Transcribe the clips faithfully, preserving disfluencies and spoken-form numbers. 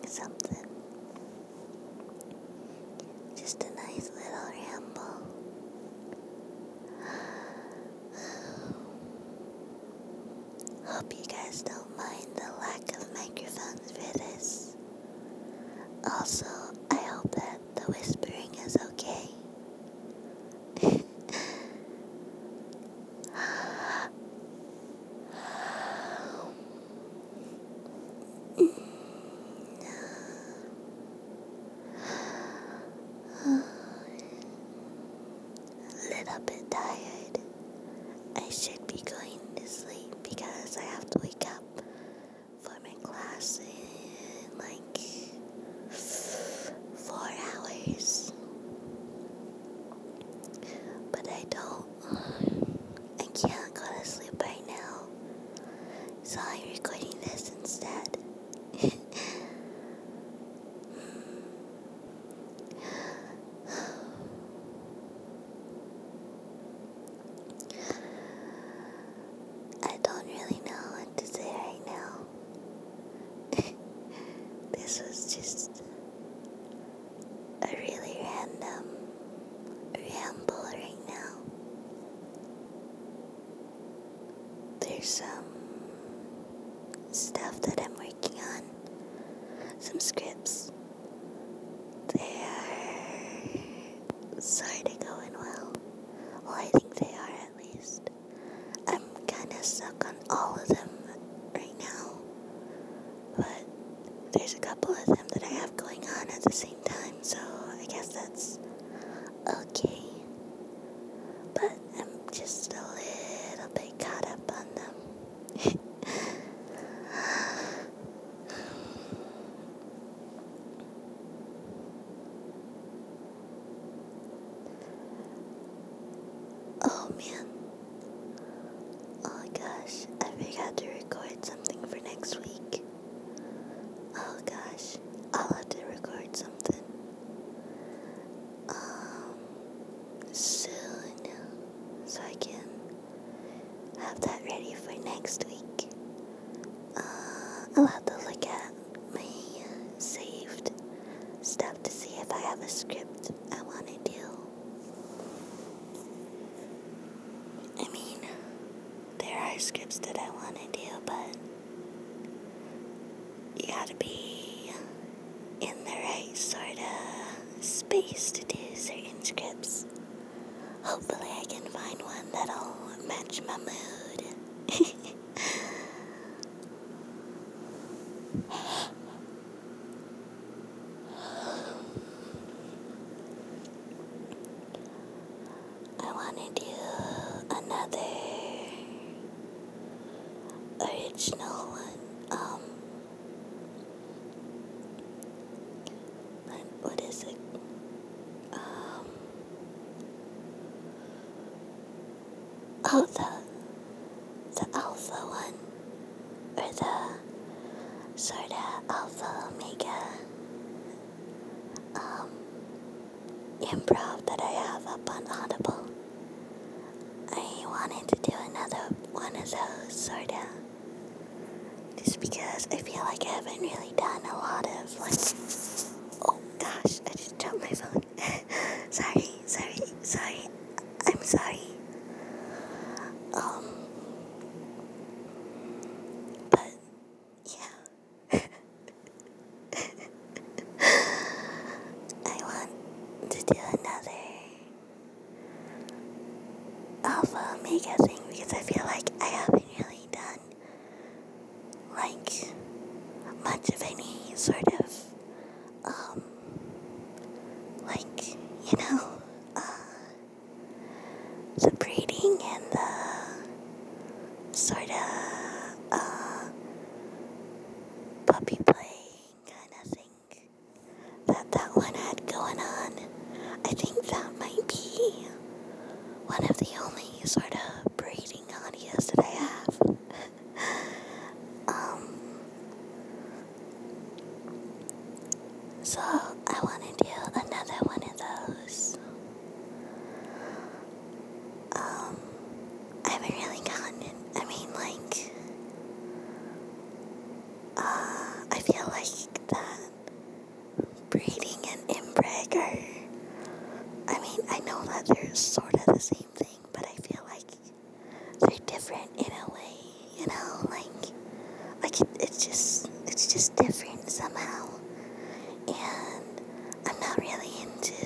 something. Just a nice little ramble. Hope you guys don't mind the lack of microphones for this. Also, I hope that the whispering is okay. A little bit tired. I should be going to sleep because I have to wake up for my class in like four hours. But I don't. I can't go to sleep right now. So I'm recording this instead. I don't really know what to say right now. This was just a really random ramble right now. There's some stuff that I'm working on, some scripts. They are sort of going well. Well, I think they are at least. I'm kind of stuck on all of them right now, but there's a couple of them that I have going on at the same time, so I guess that's okay. But I'm just a little bit caught up on them. Oh man. Oh gosh, I forgot to record something for next week. Oh gosh, I'll have to record something um soon so I can have that ready for next week. Uh, I'll have to look at my saved stuff to see if I have a script I want to do. I mean, there are scripts that I want to do, but you gotta be in the right sort of space to do certain scripts. Hopefully I can find one that'll match my mood. I want to do another original one. Um, what is it? Um, oh, the the alpha one, or the sort of alpha omega um improv that I have up on Audible. I wanted to do another one of those, sort of, just because I feel like I haven't really done a lot of, like, oh gosh, I just dropped my phone. sorry, sorry, sorry, I'm sorry. Um, but, yeah. I want to do another alpha omega thing because I feel like I haven't really done like much of any sort of um like, you know, uh the breeding and the sort of uh puppy play kind of thing that that one had going on. I think that might be one of the only sort of breeding audios that I have. um, so I want to do another one of those. Um, I haven't really gotten it. I mean, like, uh, I feel like that it's just it's just different somehow, and I'm not really into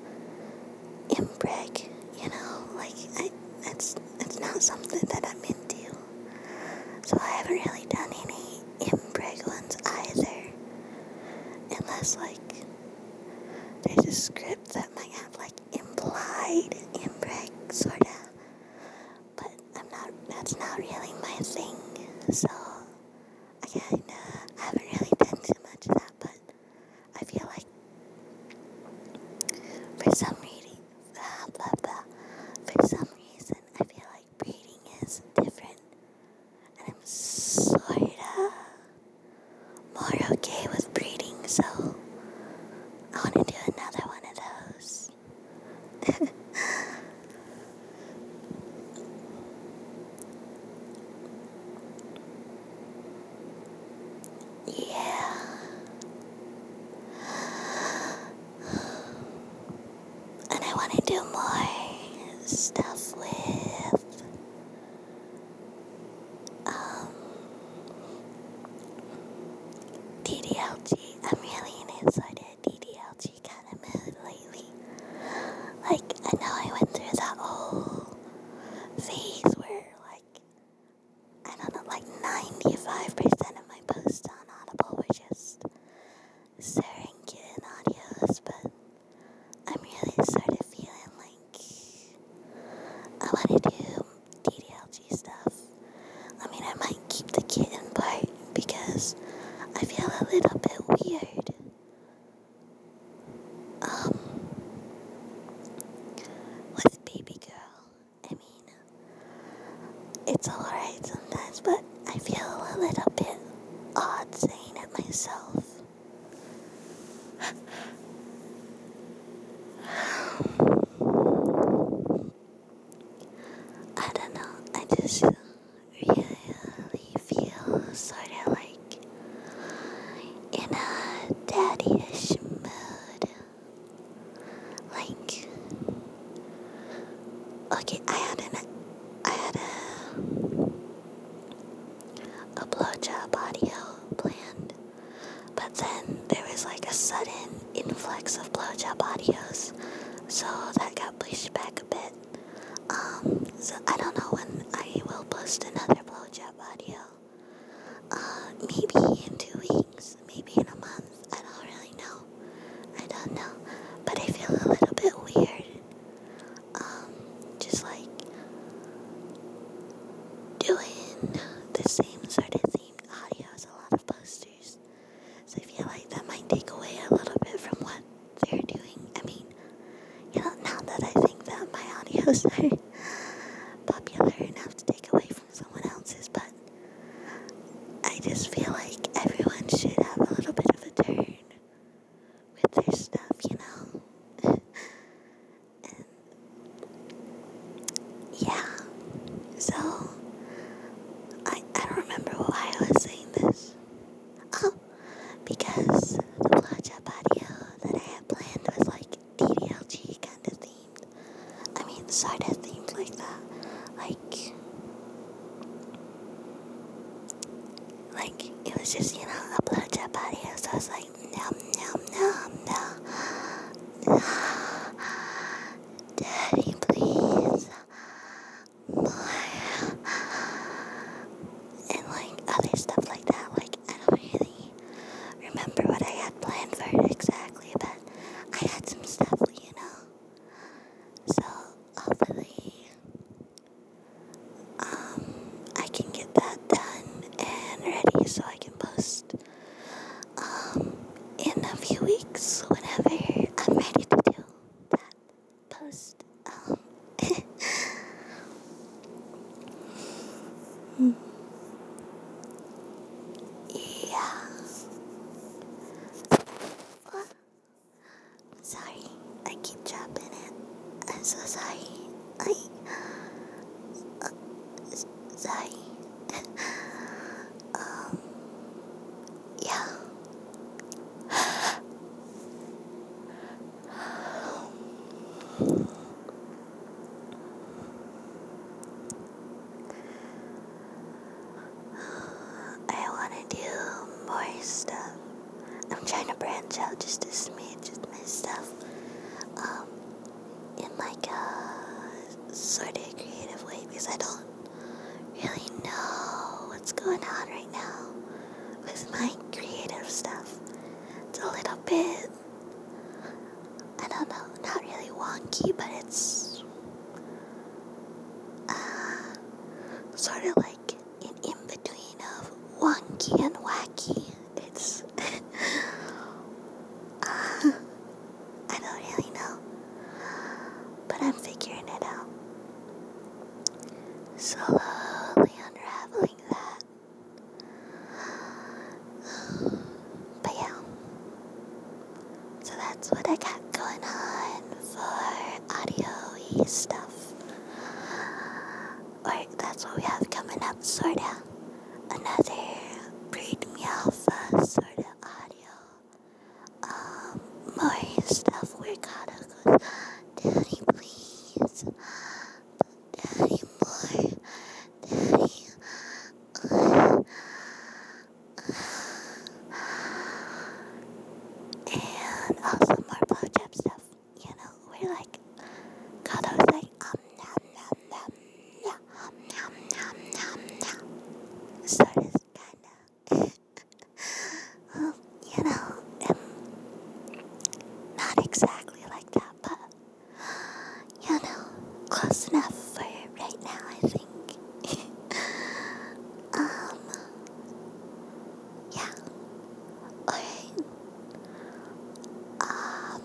impreg, you know, like I that's that's not something that I'm into. So I haven't really done any impreg ones either, unless like there's a script that might have like implied impreg sorta, but I'm not. That's not really my thing. So I kinda I haven't really done too much of that, but I feel like for some reading, blah, blah, blah, for some reason I feel like breeding is different, and I'm sorta more okay with breeding. So I want to do another one of those. Yeah. And I want to do more stuff with um, D D L G. I'm really in a sort of D D L G kind of mood lately. Like, I know I went through that whole phase where, like, I don't know, like ninety-five percent of my posts on Audible were just Serengeti audios, but I'm really sort of feeling like I want to do D D L G stuff. I mean, I might keep the kitten part because I feel a little bit weird. Um, with baby girl. I mean, it's alright sometimes, but I feel a little bit odd saying it myself. I don't know, I just really feel sort of like in a daddy-ish mood. Like, okay, I had an, I had a, a blowjob audio planned, but then there was like a sudden influx of blowjob audios, so that got pushed back a bit. Um, so I don't know when I will post another blowjob audio. Uh, maybe in two weeks, maybe in a month. I don't really know. I don't know. But I feel a little bit weird. Um, just like doing the same sort of themed audio as a lot of posters. So I feel like that might take away a little bit from what they're doing. I mean, you know, now that I think that my audios are popular enough to take away from someone else's, but I just feel like everyone should have a little bit of a turn with their stuff, you know? And yeah, so I, I don't remember why I was saying this. Oh, because the blowjob audio that I had planned was like D D L G kind of themed. I mean, sort of themed like that. Like, like it was just, you know, a blowjob audio, so I was like, nom, nom, nom, nom. Daddy, please. More. And like other stuff like that. Like, I don't really remember what I had planned for it exactly, but I had some stuff, you know. So hopefully, um, I can get that done and ready so I can post, um, in a with my creative stuff. It's a little bit, I don't know, not really wonky, but it's uh, sort of like an in-between of wonky and wacky. It's, uh, I don't really know, but I'm figuring it out. Slowly unraveling that. But yeah, so that's what I got going on for audio-y stuff. Or that's what we have coming up, sorta. Another Breed Me Alpha sorta audio. Um, more stuff where Kato goes, Daddy, please. Daddy, more. Daddy. And also more blowjob stuff, you know, where like Kato's like, um, nom, nom, nom, nom, nom, nom, nom, nom. So it's kinda, well, you know, um, not exactly like that, but, you know, close enough for right now, I think. um, yeah, alright, um,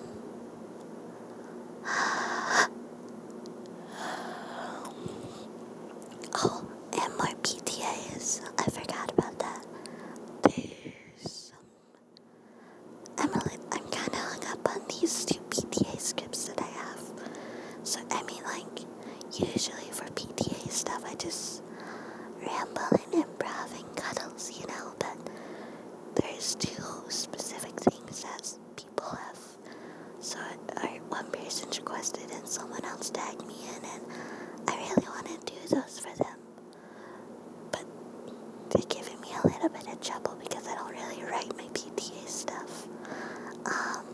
oh, and more P T As, I forgot about that. There's some, I'm, a li- I'm kinda hung up on these two P T A scripts that I have. So, I mean, like, usually for P T A stuff, I just ramble and improv and cuddles, you know, but there's two specific things that people have. So, or one person's requested and someone else tagged me in, and I really want to do those for them. But they're giving me a little bit of trouble because I don't really write my P T A stuff. Um,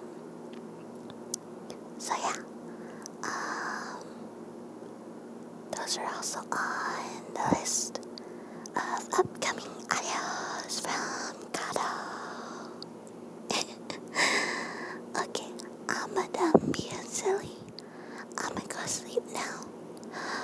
so yeah. Um, those are also on the list of upcoming audios from Kato. Okay, I'ma done being silly. I'ma go sleep now.